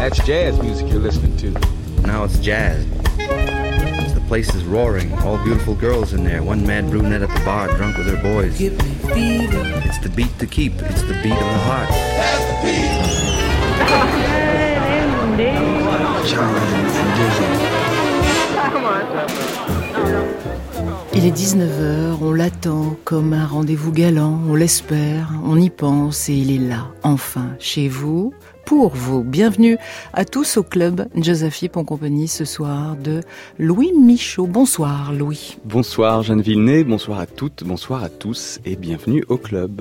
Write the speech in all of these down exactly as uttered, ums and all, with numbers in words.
That's jazz music you're listening to. Now it's jazz. The place is roaring. All beautiful girls in there. One mad brunette at the bar, drunk with her boys. Give me fever. It's the beat to keep. It's the beat of the heart. That's the beat. Il est dix-neuf heures, on l'attend comme un rendez-vous galant, on l'espère, on y pense et il est là, enfin, chez vous, pour vous. Bienvenue à tous au club Jazzafip en compagnie ce soir de Louis Michaud. Bonsoir Louis. Bonsoir Jeanne Villeneuve, bonsoir à toutes, bonsoir à tous et bienvenue au club.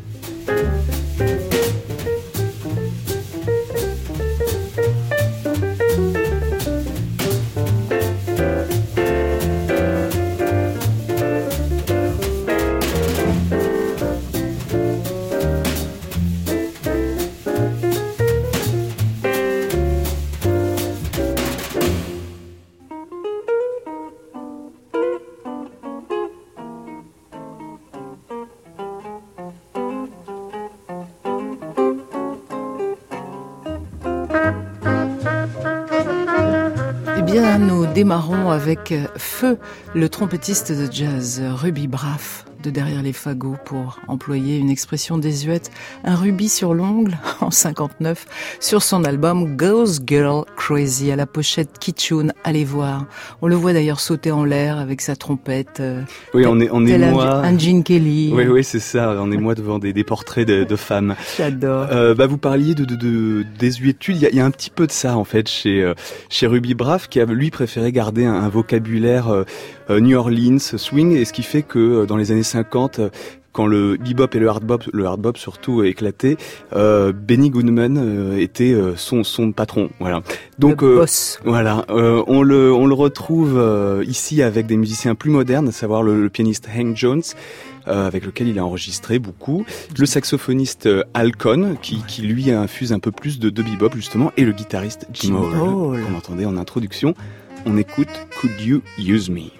Démarrons avec Feu, le trompettiste de jazz, Ruby Braff, de Derrière les fagots, pour employer une expression désuète, un rubis sur l'ongle, en cinquante-neuf, sur son album Goes Girl Crazy, à la pochette Kitschun, allez voir. On le voit d'ailleurs sauter en l'air avec sa trompette. Euh, oui, on est, on est moi. Un Gene Kelly. Oui, oui, c'est ça, on est moi devant des, des portraits de, de femmes. J'adore. Euh, bah, vous parliez de, de, de désuétude, il y a, il y a un petit peu de ça, en fait, chez, euh, chez Ruby Braff, qui a, lui, préféré garder un, un vocabulaire euh, New Orleans, swing, et ce qui fait que euh, dans les années cinquante, quand le bebop et le hard bop, le hard bop surtout éclaté, euh, Benny Goodman euh, était euh, son son patron, voilà. Donc le euh, boss. Voilà, euh, on le on le retrouve euh, ici avec des musiciens plus modernes, à savoir le, le pianiste Hank Jones, euh, avec lequel il a enregistré beaucoup, le saxophoniste euh, Al Cohn, qui qui lui infuse un peu plus de, de bebop justement, et le guitariste Jim Hall, qu'on entendait en introduction. On écoute Could You Use Me?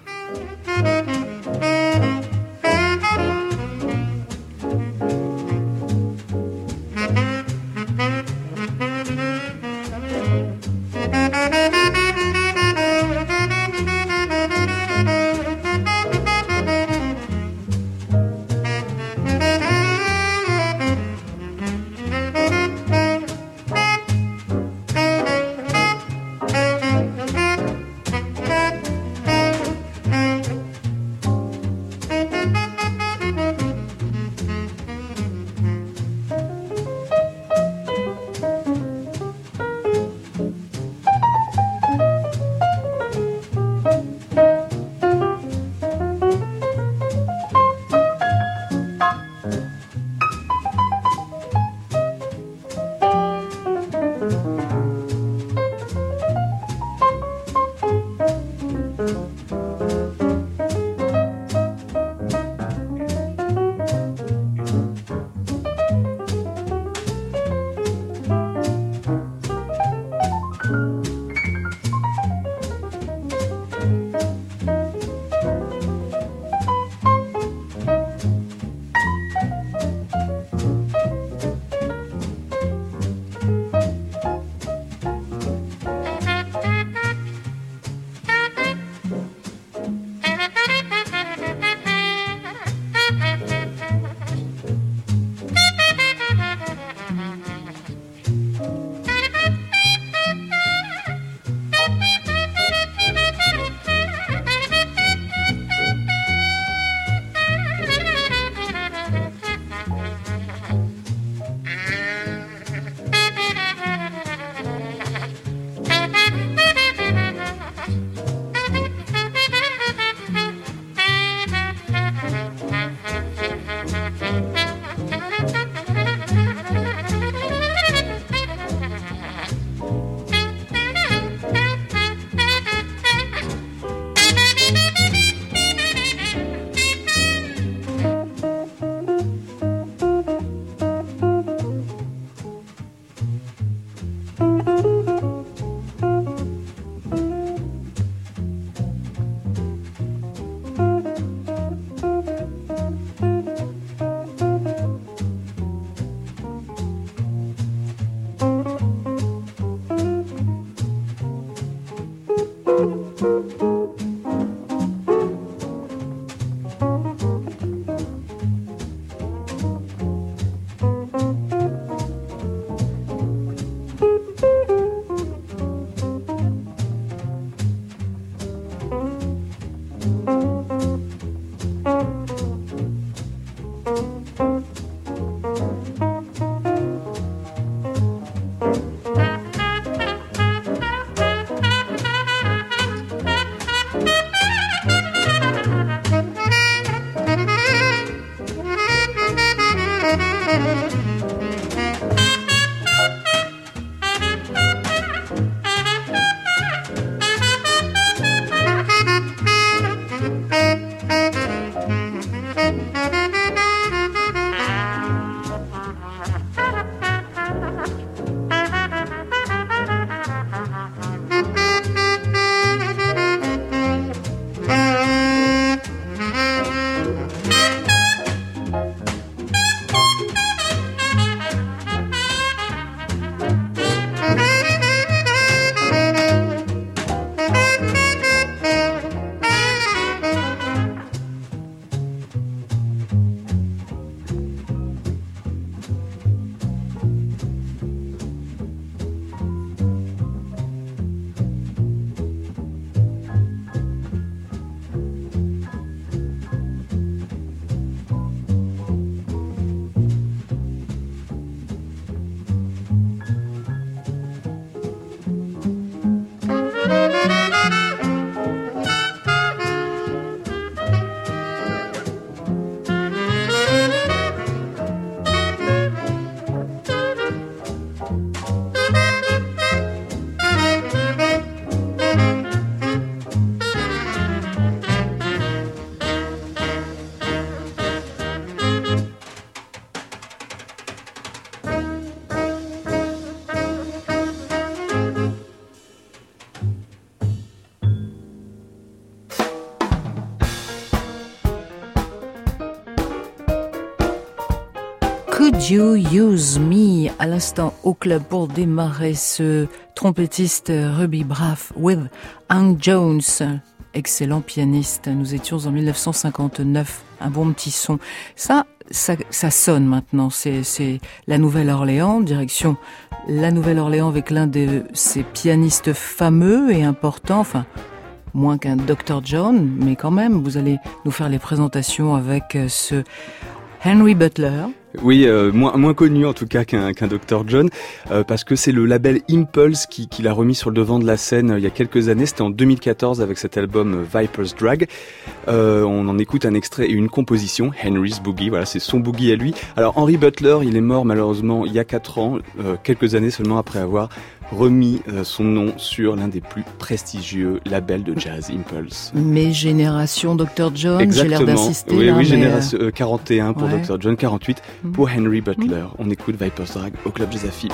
You Use Me à l'instant au club pour démarrer ce trompettiste Ruby Braff with Hank Jones, excellent pianiste. Nous étions en dix-neuf cent cinquante-neuf, un bon petit son. Ça, ça, ça sonne maintenant. C'est, c'est la Nouvelle-Orléans, direction la Nouvelle-Orléans avec l'un de ces pianistes fameux et importants. Enfin, moins qu'un docteur John, mais quand même, vous allez nous faire les présentations avec ce Henry Butler. Oui, euh, moins, moins connu en tout cas qu'un, qu'un docteur John, euh, parce que c'est le label Impulse qui, qui l'a remis sur le devant de la scène euh, il y a quelques années. C'était en deux mille quatorze avec cet album euh, Viper's Drag. Euh, on en écoute un extrait et une composition, Henry's Boogie. Voilà, c'est son boogie à lui. Alors Henry Butler, il est mort malheureusement il y a quatre ans, euh, quelques années seulement après avoir remis euh, son nom sur l'un des plus prestigieux labels de jazz, Impulse. Mais génération docteur John, exactement. J'ai l'air d'assister oui, là. Oui, mais... génération euh, quarante et un pour ouais. docteur John, quarante-huit mmh. pour Henry Butler. Mmh. On écoute Viper's Drag au Club Jazz à Philippe.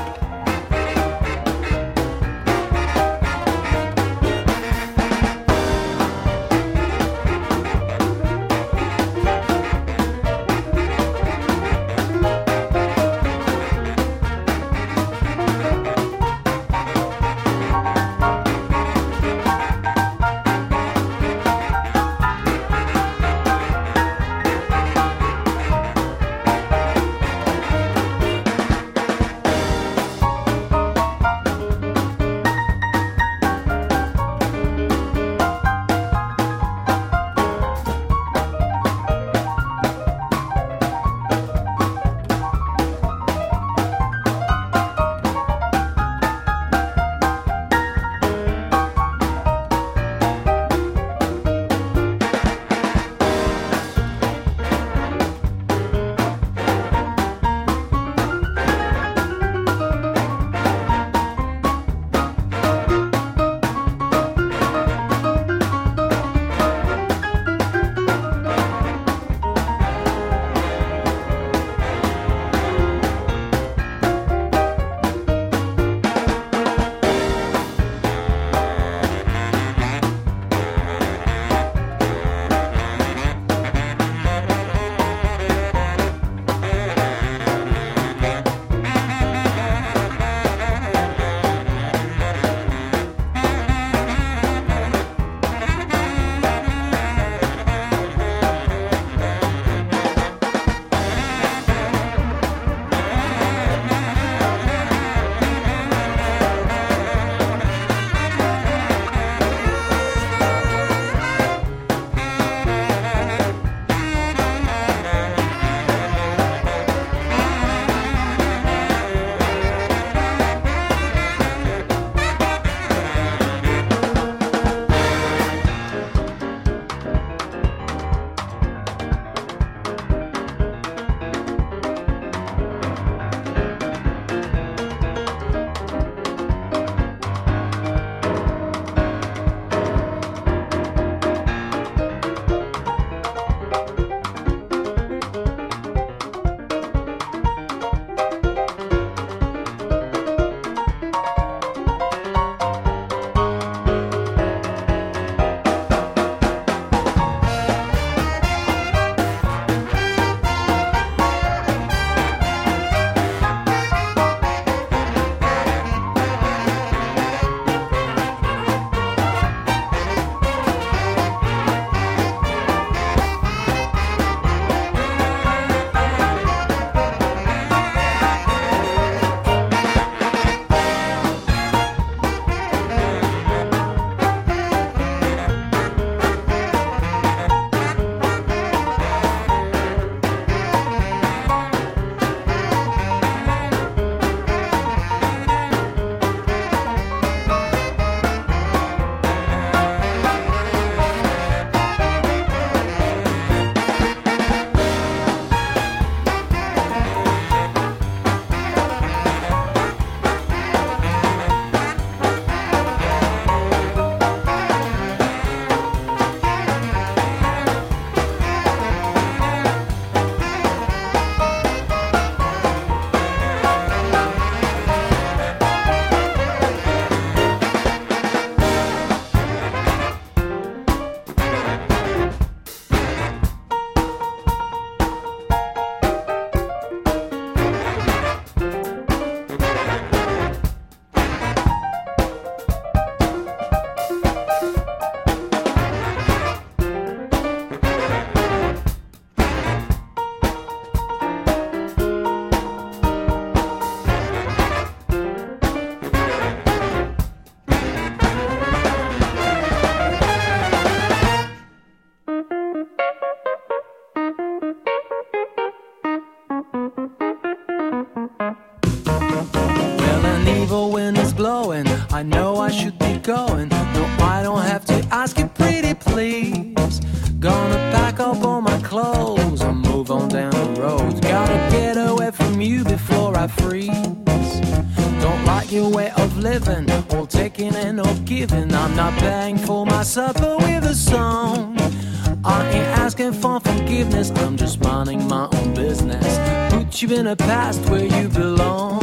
the wind is blowing, I know I should be going. No, I don't have to ask you pretty please. Gonna pack up all my clothes and move on down the road. Gotta get away from you before I freeze. Don't like your way of living, all taking and all giving. I'm not paying for my supper with a song. I ain't asking for forgiveness, I'm just minding my own business. Put you in a past where you belong.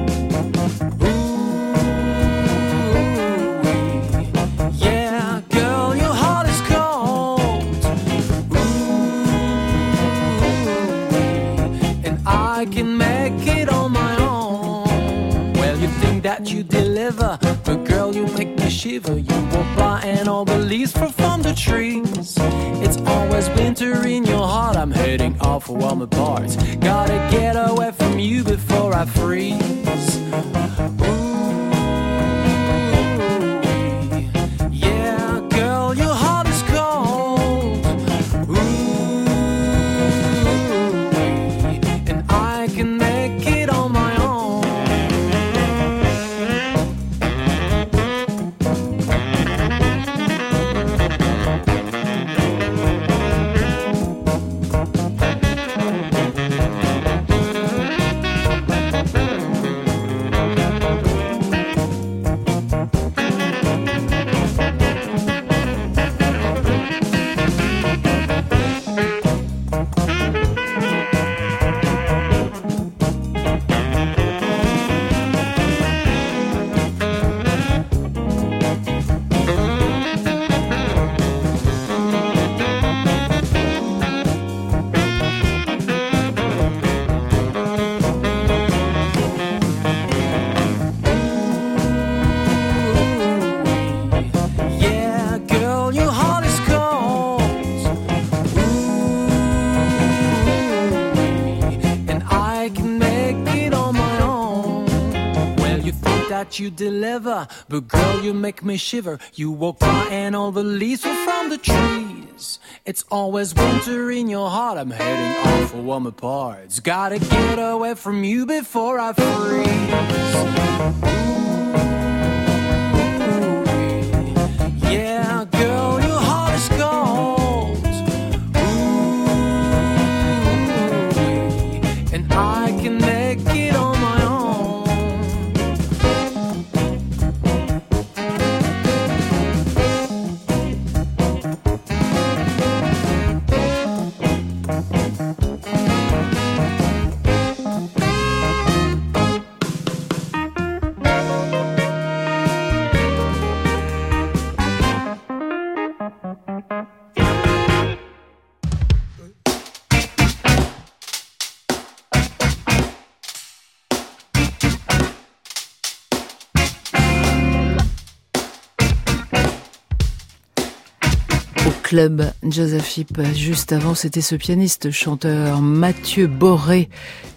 Ooh, yeah, girl, your heart is cold. Ooh, and I can make it on my own. Well, you think that you deliver, but girl, you make me shiver. You walk by and all the leaves fall from the trees. It's always winter in your heart, I'm heading off for warmer parts. Gotta get away from you before I freeze. Ooh, yeah, girl, your heart is cold. Ooh, and I can make it on my own. You deliver, but girl, you make me shiver. You walk by and all the leaves fall from the trees. It's always winter in your heart, I'm heading off for warmer parts. Gotta get away from you before I freeze. Ooh, yeah, girl, your heart is cold. Ooh, and I can make it on my own. Club Jazz Afip. Juste avant, c'était ce pianiste chanteur Mathieu Boré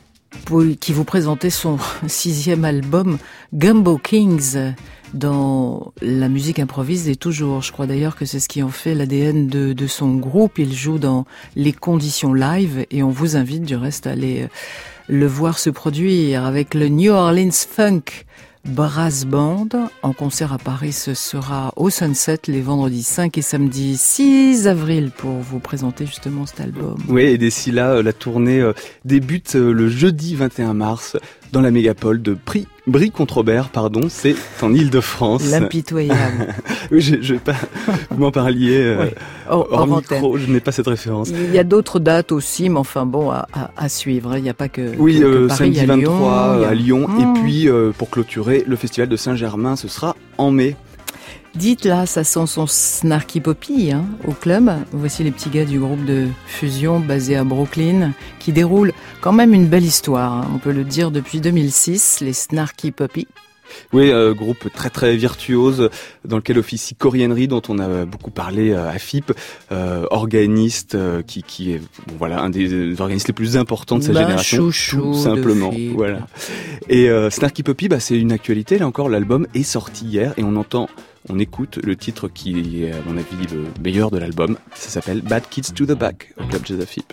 qui vous présentait son sixième album Gumbo Kings dans la musique improvise et toujours. Je crois d'ailleurs que c'est ce qui en fait l'A D N de, de son groupe. Il joue dans les conditions live et on vous invite du reste à aller le voir se produire avec le New Orleans Funk Brass Band. En concert à Paris, ce sera au Sunset les vendredis cinq et samedi six avril pour vous présenter justement cet album. Oui, et d'ici là, la tournée débute le jeudi vingt et un mars dans la mégapole de Brie. Brie-Contrebert, pardon, c'est en Île-de-France. L'impitoyable. Oui, je, je vais pas, vous m'en parliez, euh, oui. oh, hors micro, antenne. Je n'ai pas cette référence. Il y a d'autres dates aussi, mais enfin bon, à, à, à suivre. Il n'y a pas que, oui, que, euh, que Paris, samedi vingt-trois Lyon, à Lyon. Mmh. Et puis, euh, pour clôturer, le festival de Saint-Germain, ce sera en mai. Dites là, ça sent son Snarky Puppy hein, au club. Voici les petits gars du groupe de fusion basé à Brooklyn qui déroulent quand même une belle histoire. Hein, on peut le dire depuis deux mille six, les Snarky Puppy. Oui, euh, groupe très très virtuose dans lequel officie Cory Henry dont on a beaucoup parlé euh, à F I P, euh, organiste euh, qui qui est bon, voilà un des organistes les plus importants de sa bah, génération, chouchou tout simplement. Voilà. Et euh, Snarky Puppy, bah c'est une actualité là encore. L'album est sorti hier et on entend, on écoute le titre qui est à mon avis le meilleur de l'album. Ça s'appelle Bad Kids to the Back au Club Jazz F I P.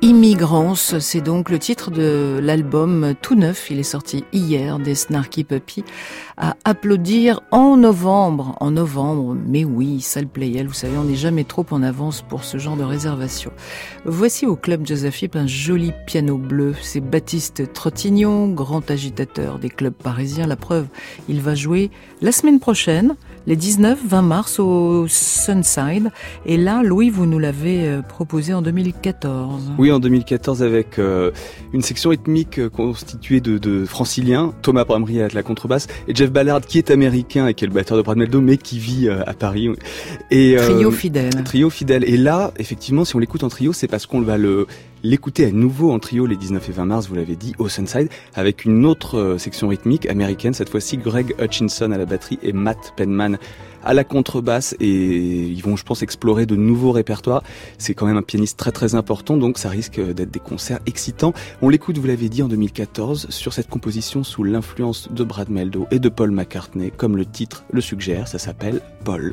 Immigrance, c'est donc le titre de l'album tout neuf. Il est sorti hier des Snarky Puppy à applaudir en novembre. En novembre, mais oui, salle Playel, vous savez, on n'est jamais trop en avance pour ce genre de réservation. Voici au Club Jazz Afib un joli piano bleu. C'est Baptiste Trottignon, grand agitateur des clubs parisiens. La preuve, il va jouer la semaine prochaine, les dix-neuf vingt mars au Sunside. Et là, Louis, vous nous l'avez proposé en deux mille quatorze. Oui, en deux mille quatorze avec euh, une section rythmique constituée de, de franciliens, Thomas Bramry à la contrebasse et Jeff Ballard qui est américain et qui est le batteur de Brad Mehldau mais qui vit euh, à Paris. Et, euh, trio fidèle. Trio fidèle. Et là, effectivement, si on l'écoute en trio, c'est parce qu'on va le l'écouter à nouveau en trio les dix-neuf et vingt mars, vous l'avez dit, au Sunside, avec une autre euh, section rythmique américaine, cette fois-ci Greg Hutchinson à la batterie et Matt Penman à la contrebasse, et ils vont, je pense, explorer de nouveaux répertoires. C'est quand même un pianiste très très important, donc ça risque d'être des concerts excitants. On l'écoute, vous l'avez dit, en deux mille quatorze, sur cette composition sous l'influence de Brad Mehldau et de Paul McCartney, comme le titre le suggère, ça s'appelle Paul.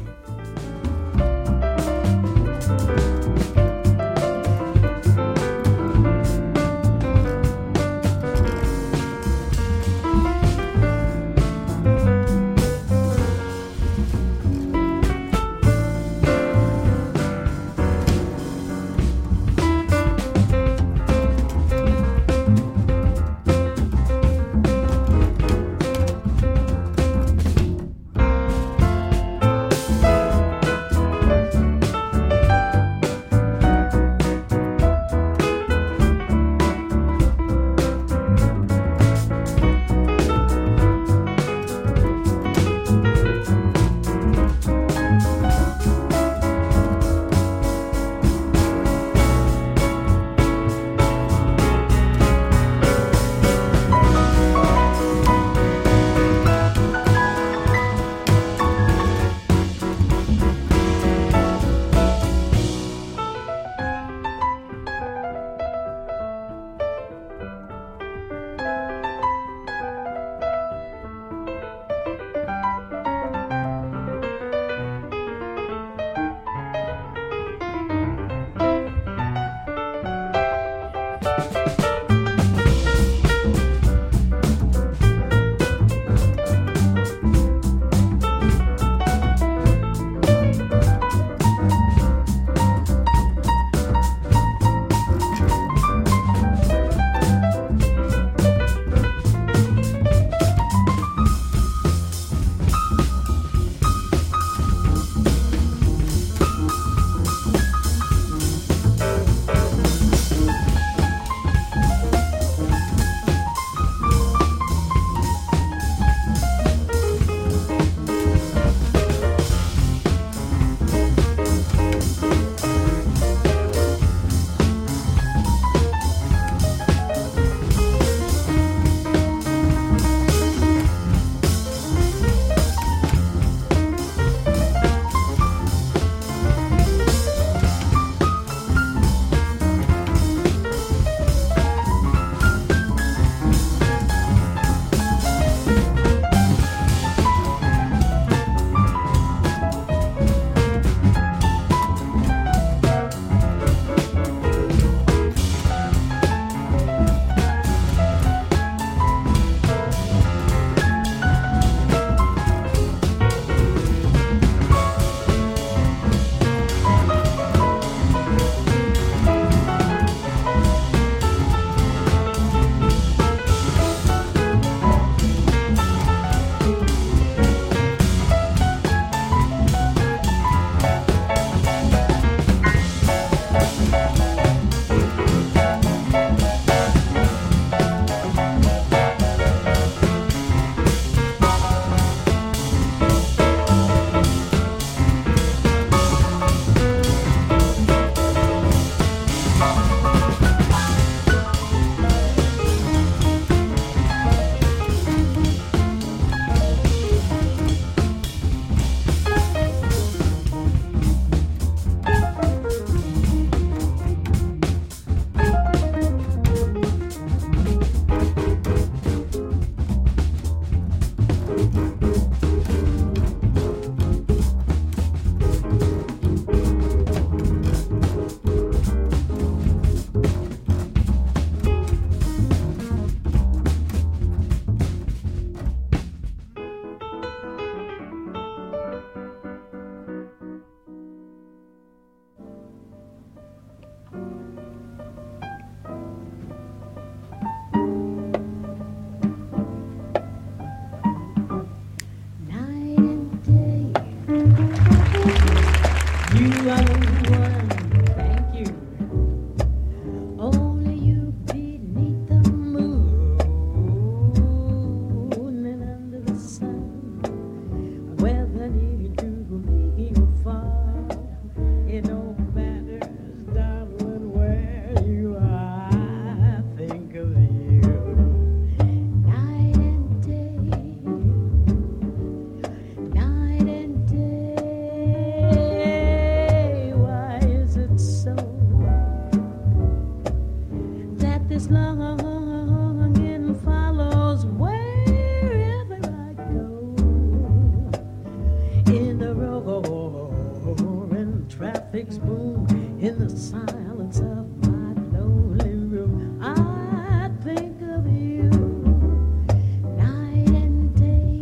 In the silence of my lonely room, I think of you night and day,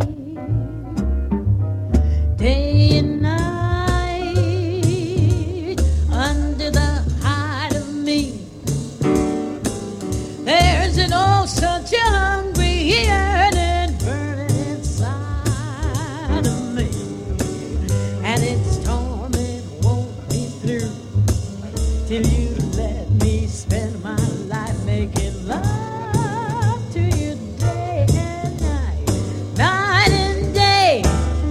day and night, under the hide of me. There's an oh such a hungry yearning burning inside of me, and its torment won't be through till you let me spend my life making love to you day and night, night and day,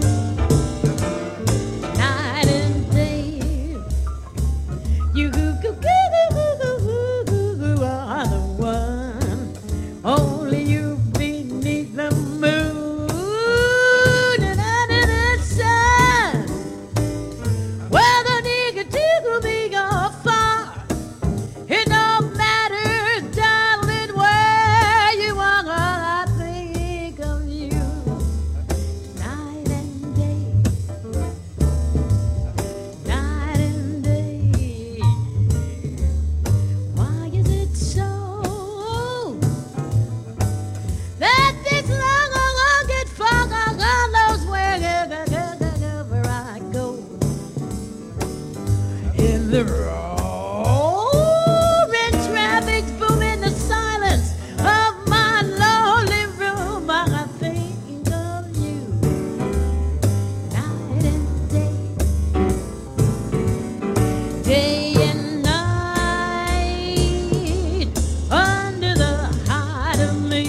night and day. You goo goo goo goo goo goo goo goo are the one, only you beneath the moon and under the sun. Whether nigga tickle me or far, it don't matter, darling, where you are. I think of you night and day, night and day. Why is it so that this long rugged fog on knows wherever I go? In the roaring traffic's booming, the silence of my lonely room, I think of you night and day, day and night, under the hide of me.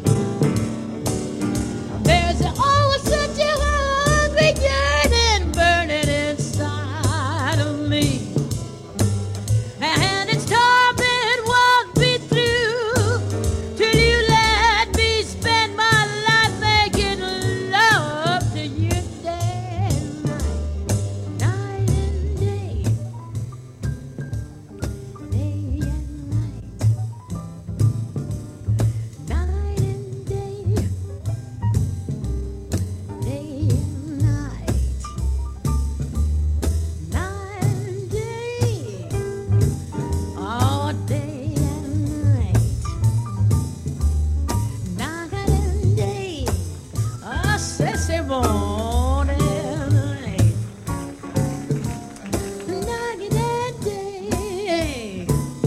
There's always such a hungry yearning burning inside of me, and its torment won't be through till you let me spend my life making love to you day and night, night and day, day and night, night and day, day and night, night and day, all day and night, night and day. Ah, c'est c'est bon, day and night, night and day,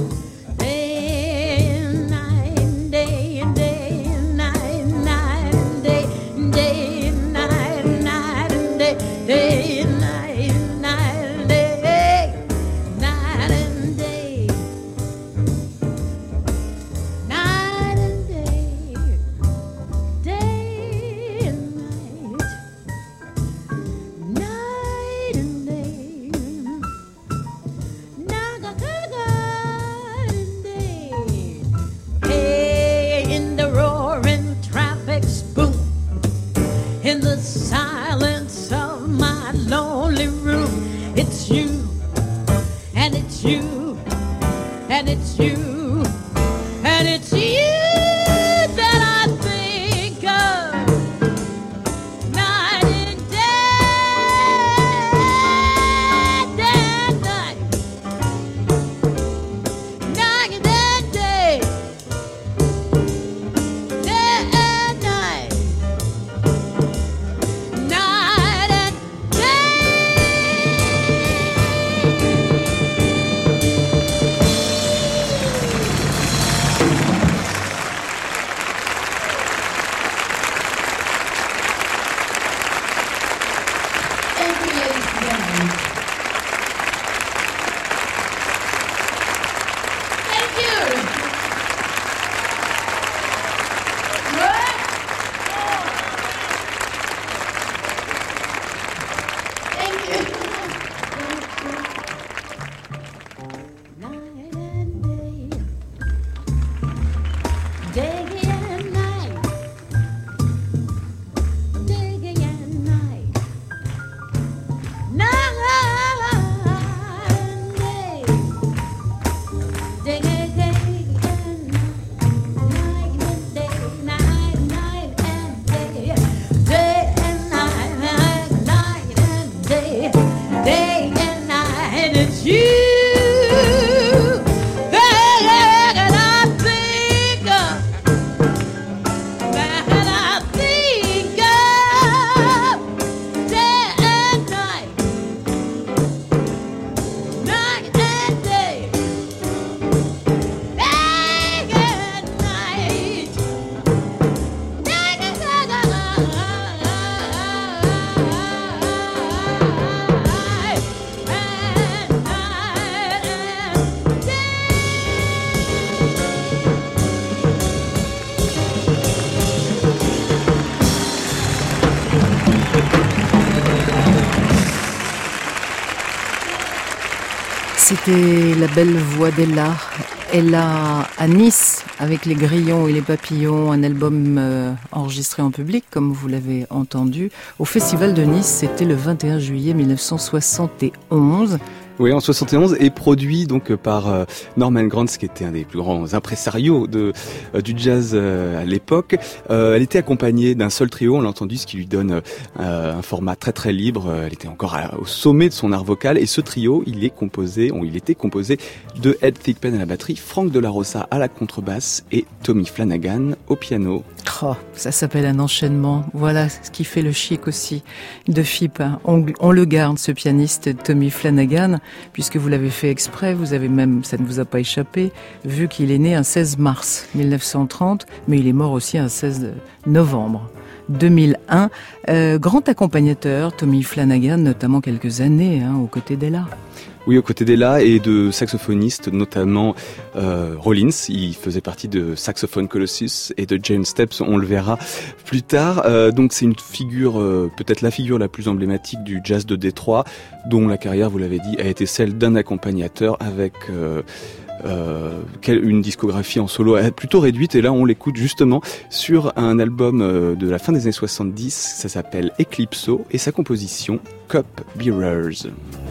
day and night, day and day and night, night and day, day and night, night and day, day and night, night and day, night and day, night and day, day and night, night and day, night and day. Hey, in the roaring traffic's boom, in the silence of my lonely room, it's you, and it's you, and it's you, and it's you that I think of night and day, day and night, night and day, day and night, night and day. C'était la belle voix d'Ella. Ella à Nice, avec les grillons et les papillons, un album euh, enregistré en public, comme vous l'avez entendu, au Festival de Nice. C'était le vingt et un juillet mille neuf cent soixante et onze. Oui, en soixante et onze, et produit donc par euh, Norman Granz, qui était un des plus grands impresarios de, euh, du jazz euh, à l'époque. Euh, elle était accompagnée d'un seul trio, on l'a entendu, ce qui lui donne euh, un format très très libre. Elle était encore à, au sommet de son art vocal, et ce trio, il est composé, ou il était composé de Ed Thigpen à la batterie, Frank De La Rosa à la contrebasse et Tommy Flanagan au piano. Oh, ça s'appelle un enchaînement. Voilà ce qui fait le chic aussi de F I P. On, on le garde, ce pianiste Tommy Flanagan, puisque vous l'avez fait exprès, vous avez même, ça ne vous a pas échappé, vu qu'il est né un seize mars mille neuf cent trente, mais il est mort aussi un seize novembre deux mille un. Euh, grand accompagnateur, Tommy Flanagan, notamment quelques années hein, aux côtés d'Ella. Oui, aux côtés d'Ella et de saxophonistes, notamment euh, Rollins, il faisait partie de Saxophone Colossus et de Giant Steps, on le verra plus tard. Euh, donc c'est une figure, euh, peut-être la figure la plus emblématique du jazz de Détroit, dont la carrière, vous l'avez dit, a été celle d'un accompagnateur avec euh, euh, une discographie en solo plutôt réduite. Et là, on l'écoute justement sur un album euh, de la fin des années soixante-dix, ça s'appelle Eclipso, et sa composition Cup Bearers.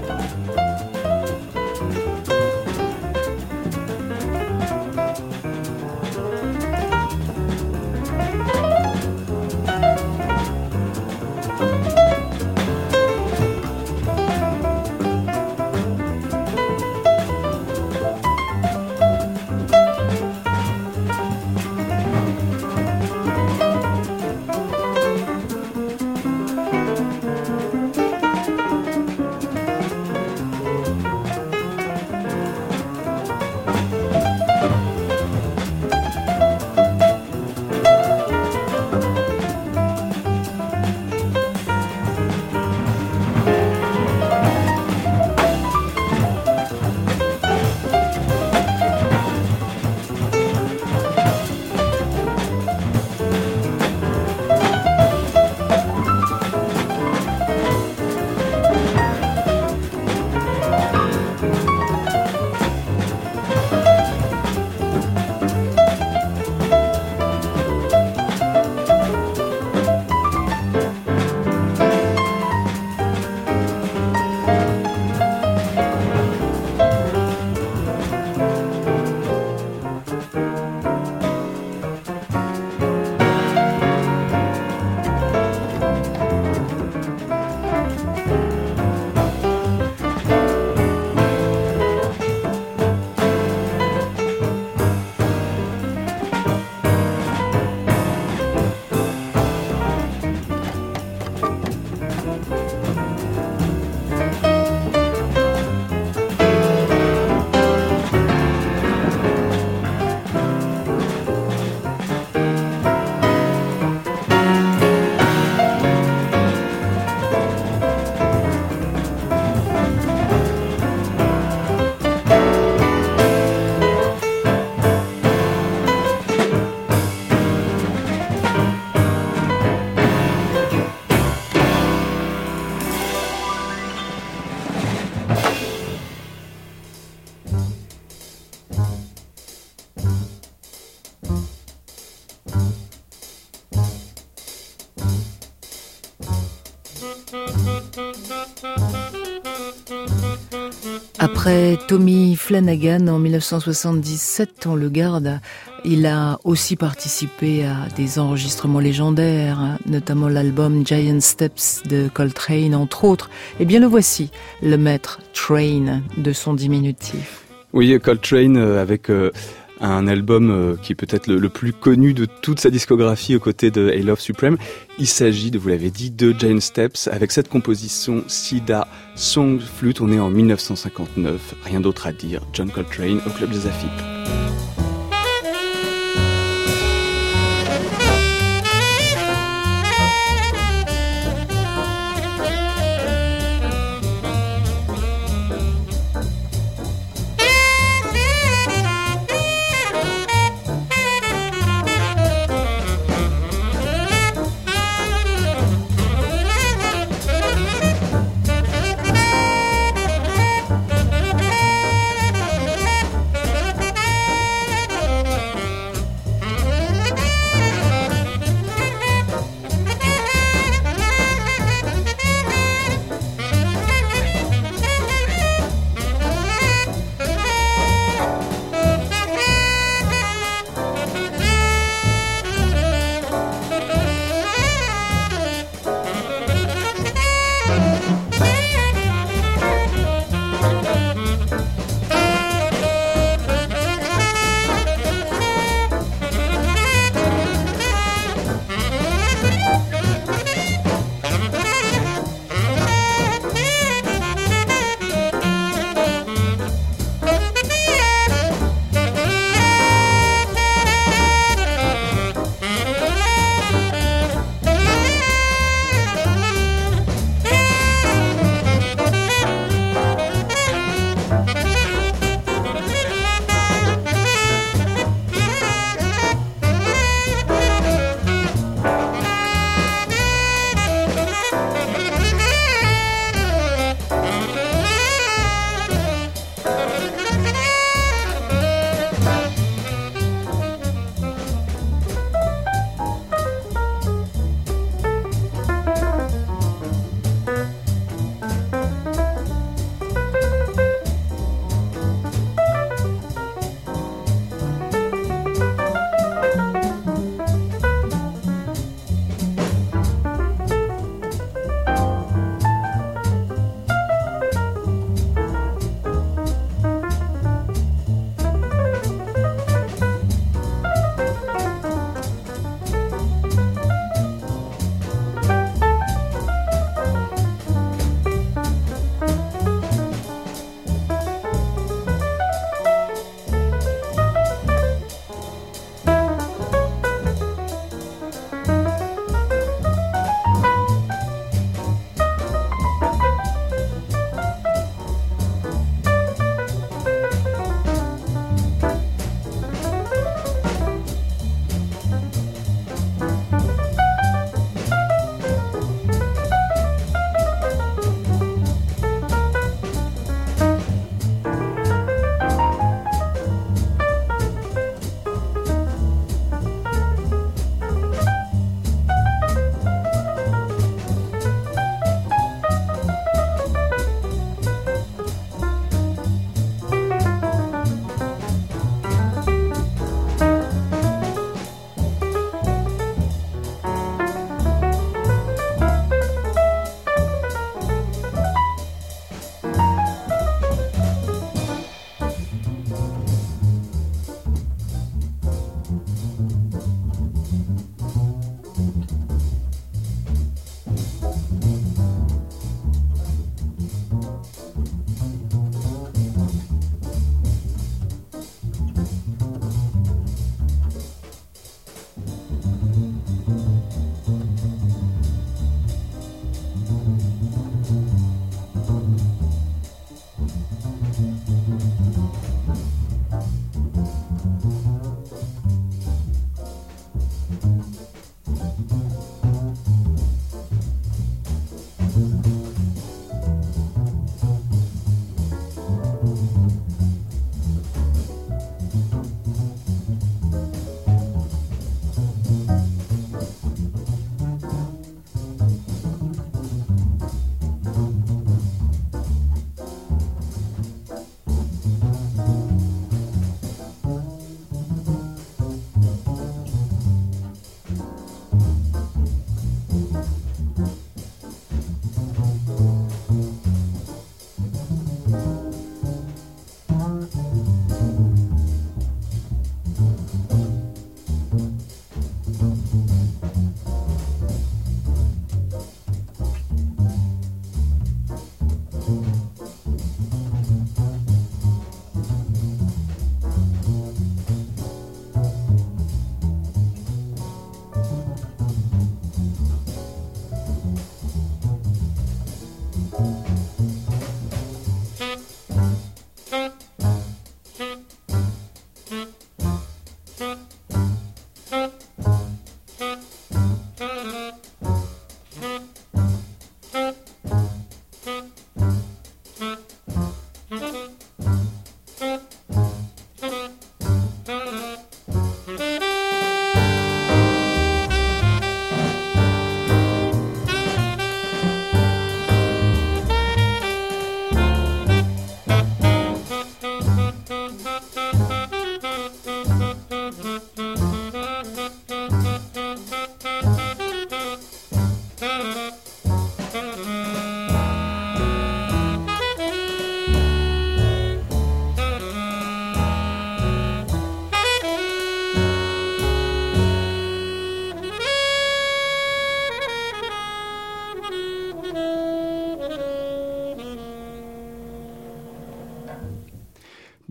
Après Tommy Flanagan en mille neuf cent soixante-dix-sept, on le garde. Il a aussi participé à des enregistrements légendaires, notamment l'album Giant Steps de Coltrane, entre autres. Eh bien, le voici, le maître Train de son diminutif. Oui, Coltrane avec euh, un album euh, qui est peut-être le, le plus connu de toute sa discographie aux côtés de I Love Supreme. Il s'agit, de vous l'avez dit, de Giant Steps avec cette composition Sida Song Flute. On est en mille neuf cent cinquante-neuf. Rien d'autre à dire. John Coltrane au Club des A F I P.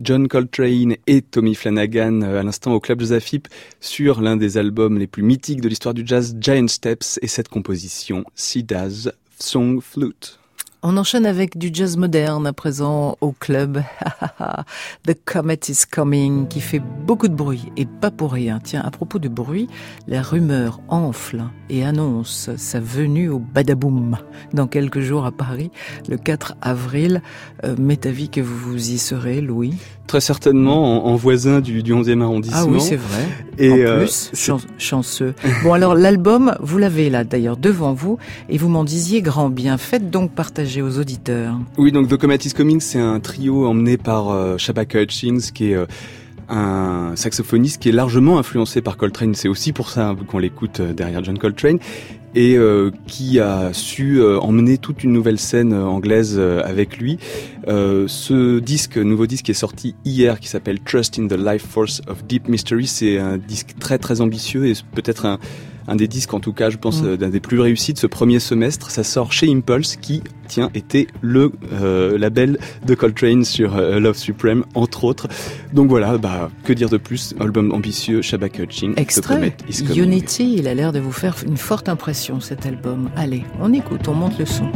John Coltrane et Tommy Flanagan à l'instant au Club Joséphine sur l'un des albums les plus mythiques de l'histoire du jazz, Giant Steps, et cette composition, Sida's Song Flute. On enchaîne avec du jazz moderne à présent au club. The Comet is Coming, qui fait beaucoup de bruit et pas pour rien. Tiens, à propos de bruit, la rumeur enfle et annonce sa venue au Badaboom dans quelques jours à Paris, le quatre avril. Euh, m'est avis que vous y serez, Louis? Très certainement, en, en voisin du, du onzième arrondissement. Ah oui, c'est vrai. Et en euh, plus, chan- chanceux. Bon, alors l'album, vous l'avez là d'ailleurs devant vous et vous m'en disiez grand bien. Faites donc partager aux auditeurs. Oui, donc The Comet is Coming, c'est un trio emmené par euh, Shabaka Hutchings, qui est euh, un saxophoniste qui est largement influencé par Coltrane. C'est aussi pour ça hein, qu'on l'écoute euh, derrière John Coltrane, et euh, qui a su euh, emmener toute une nouvelle scène euh, anglaise euh, avec lui. Euh, ce disque, nouveau disque qui est sorti hier, qui s'appelle Trust in the Life Force of Deep Mystery, c'est un disque très très ambitieux et peut-être un un des disques, en tout cas, je pense, mmh. d'un des plus réussis de ce premier semestre. Ça sort chez Impulse, qui, tiens, était le euh, label de Coltrane sur euh, Love Supreme, entre autres. Donc voilà, bah, que dire de plus? Album ambitieux, Shabaka Hutchings. Extrait, Unity, il a l'air de vous faire une forte impression, cet album. Allez, on écoute, on monte le son.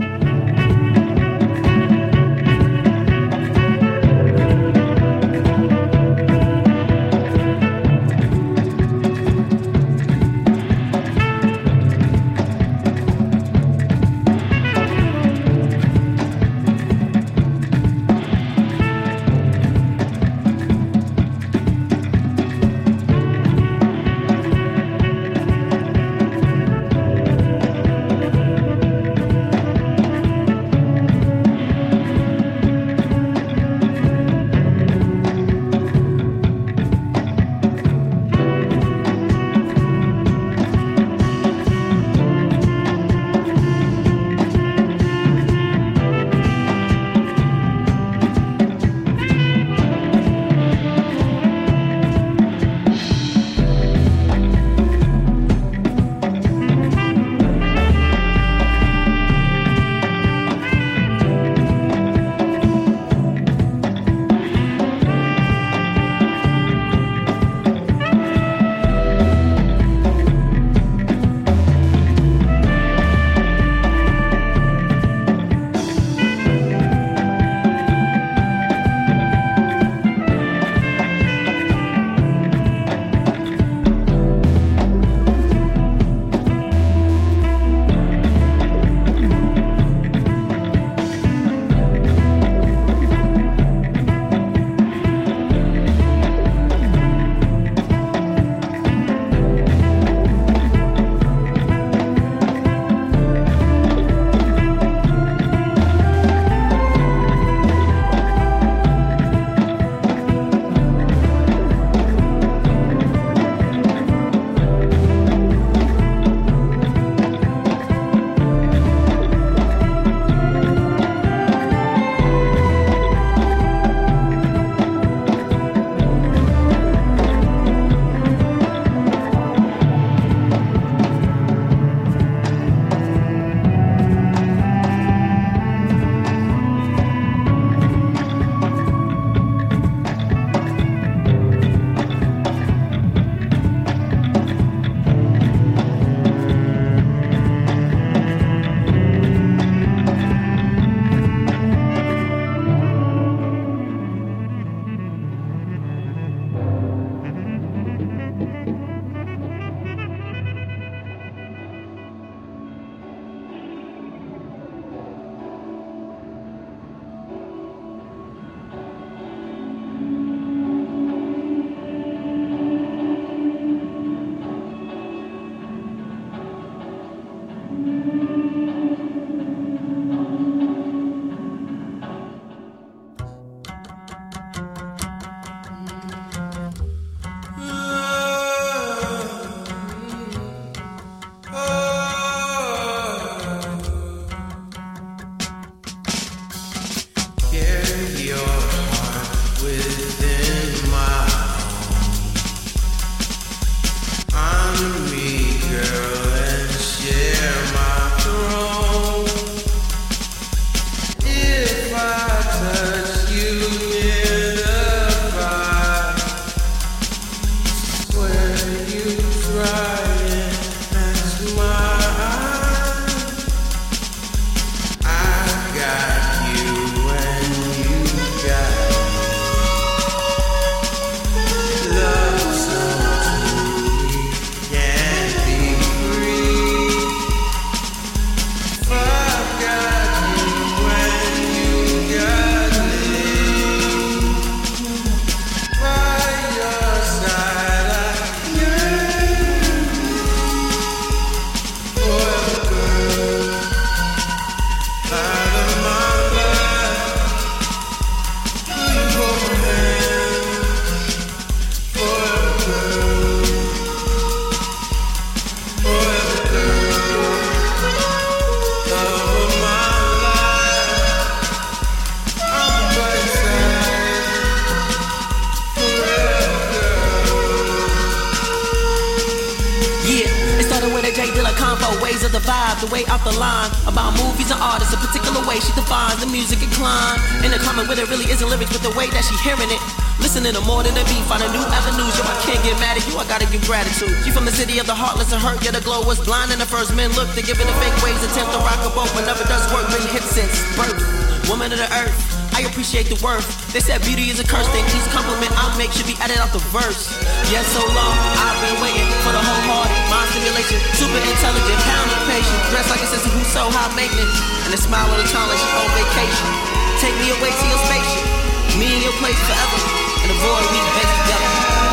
the ways of the vibe, the way out the line. About movies and artists, a particular way she defines the music incline. In a comment where there really isn't lyrics, but the way that she hearing it. Listening to more than a beat, finding new avenues. Yo, I can't get mad at you, I gotta give gratitude. She from the city of the heartless and hurt, yet the glow was blind. And the first men looked, they're giving the fake waves, attempt to rock a boat, but never does work. Been hit since birth. Woman of the earth, I appreciate the worth. They said beauty is a curse, think each compliment I make should be added out the verse. Yes, so long, I've been waiting for the wholehearted mind stimulation. Super intelligent, pound of patience. Dressed like a sister who's so high maintenance. And a smile all the time like she's on vacation. Take me away to your spaceship. Me and your place forever. And the void we bake together.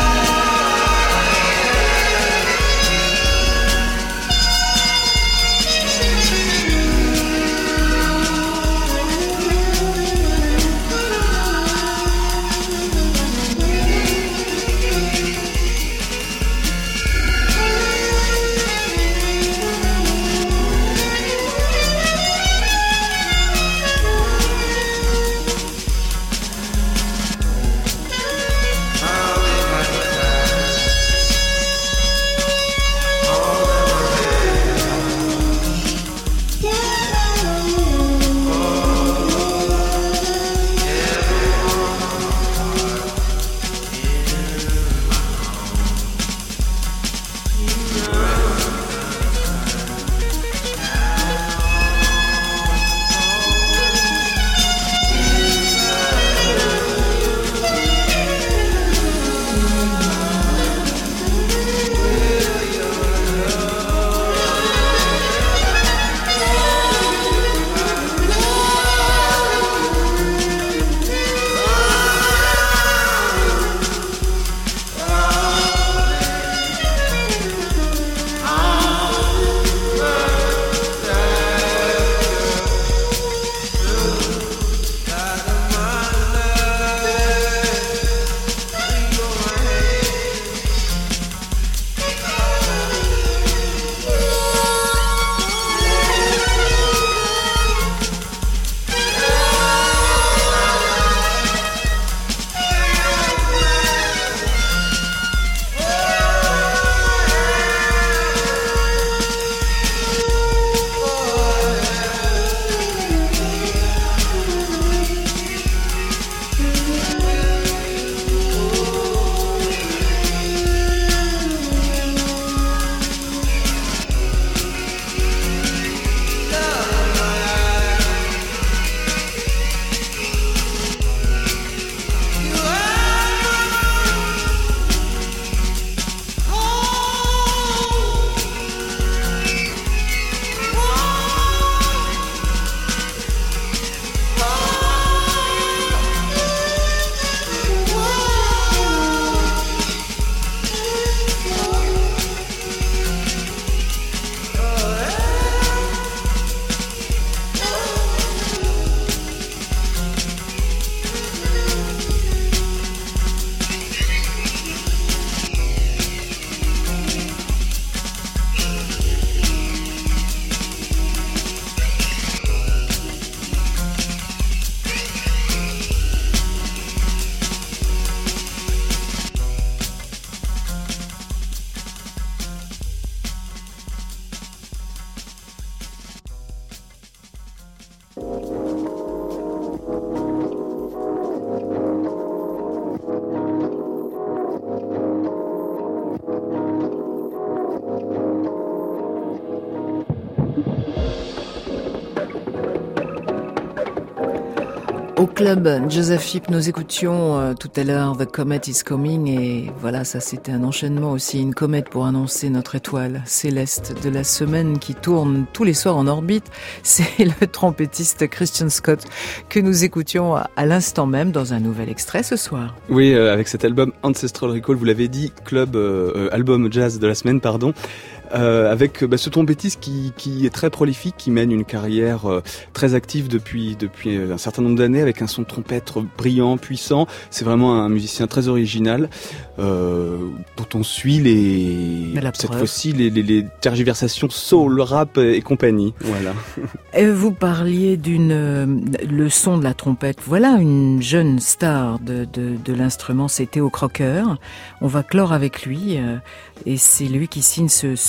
Au club Joseph Heep, nous écoutions euh, tout à l'heure The Comet is Coming et voilà, ça c'était un enchaînement aussi, une comète pour annoncer notre étoile céleste de la semaine qui tourne tous les soirs en orbite. C'est le trompettiste Christian Scott que nous écoutions à, à l'instant même dans un nouvel extrait ce soir. Oui, euh, avec cet album Ancestral Recall, vous l'avez dit, club euh, album jazz de la semaine, pardon. Euh, avec bah, ce trompettiste qui, qui est très prolifique, qui mène une carrière euh, très active depuis, depuis un certain nombre d'années, avec un son de trompette brillant, puissant. C'est vraiment un musicien très original, euh, dont on suit les, cette fois-ci les, les, les tergiversations soul, rap et compagnie. Voilà. Et vous parliez d'une euh, le son de la trompette. Voilà une jeune star de, de, de l'instrument, c'est Theo Crocker. On va clore avec lui euh, et c'est lui qui signe ce super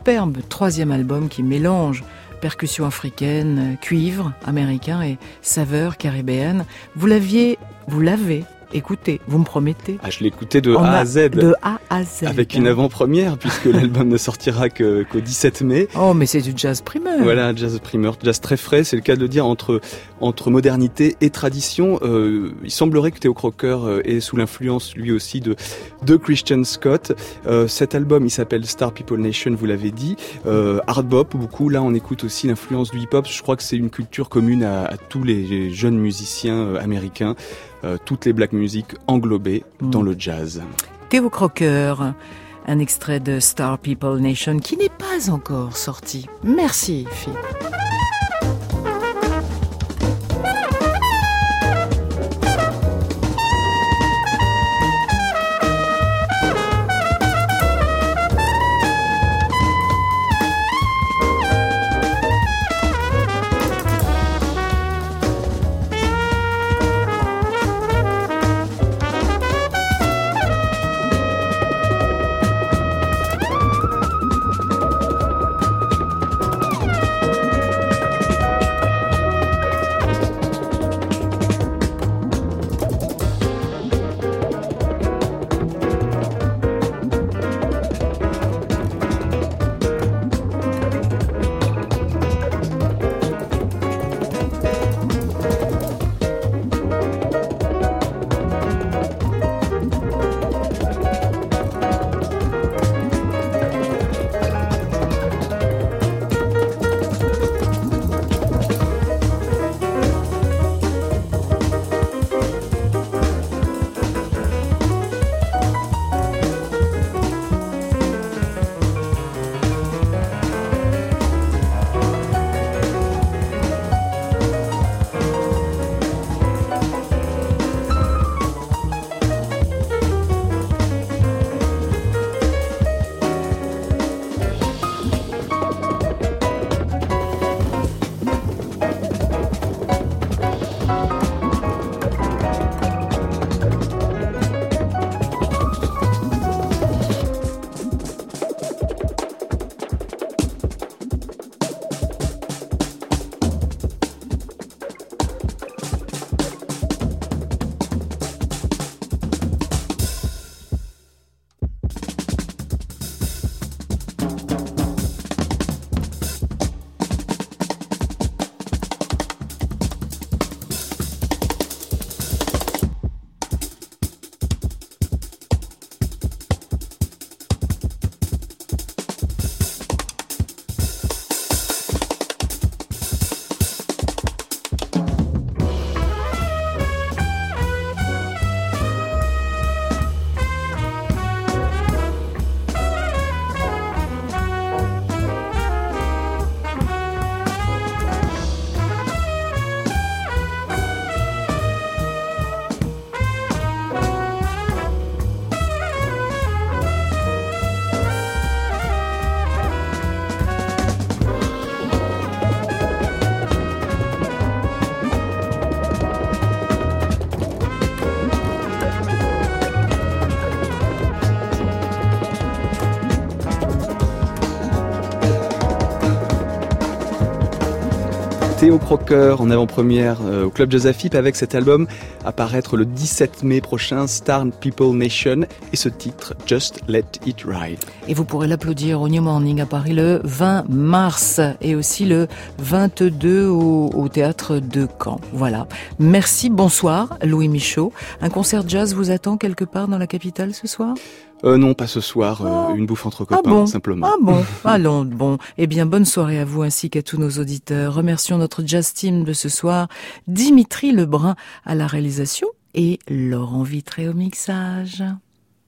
superbe troisième album qui mélange percussions africaines, cuivre américain et saveurs caribéennes. Vous l'aviez, vous l'avez écouté, vous me promettez? Ah, je l'ai écouté de En A à Z. De A à Z. Avec une avant-première, puisque l'album ne sortira que, qu'au dix-sept mai. Oh, mais c'est du jazz primeur. Voilà, jazz primeur, jazz très frais, c'est le cas de le dire, entre, entre modernité et tradition. Euh, il semblerait que Theo Croker euh, est sous l'influence, lui aussi, de, de Christian Scott. Euh, cet album, il s'appelle Star People Nation, vous l'avez dit. Euh, hard bop, beaucoup. Là, on écoute aussi l'influence du hip-hop. Je crois que c'est une culture commune à, à tous les jeunes musiciens euh, américains. Euh, toutes les black music englobées mmh. dans le jazz. Theo Croker, un extrait de Star People Nation qui n'est pas encore sorti. Merci, Phil. Theo Croker en avant-première euh, au Club Jazz Afip avec cet album à paraître le dix-sept mai prochain, Star People Nation, et ce titre Just Let It Ride. Et vous pourrez l'applaudir au New Morning à Paris le vingt mars et aussi le vingt-deux au, au théâtre de Caen. Voilà. Merci, bonsoir Louis Michaud. Un concert jazz vous attend quelque part dans la capitale ce soir ? Euh, non, pas ce soir, euh, oh. une bouffe entre copains, ah bon simplement. Ah bon, allons, bon. Eh bien, bonne soirée à vous ainsi qu'à tous nos auditeurs. Remercions notre jazz team de ce soir, Dimitri Lebrun à la réalisation et Laurent Vitré au mixage.